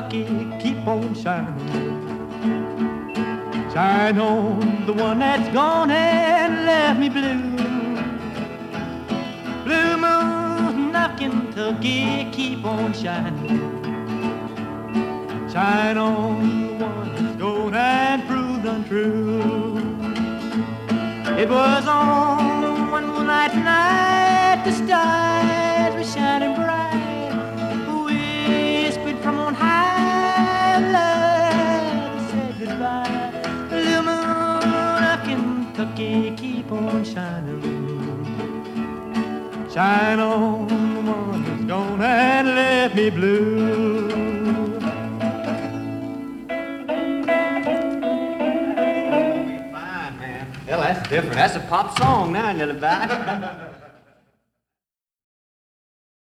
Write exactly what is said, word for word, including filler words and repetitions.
Kentucky, keep on shining. Shine on the one that's gone and left me blue. Blue moon of Kentucky, keep on shining. Shine on the one that's gone and proved untrue. It was on one moonlight night the stars were shining bright, whispered from on high, love said goodbye. Blue moon of Kentucky, keep on shining. Shine on the one that's gone and left me blue. Fine, man. Well, that's different. That's a pop song now, little bit.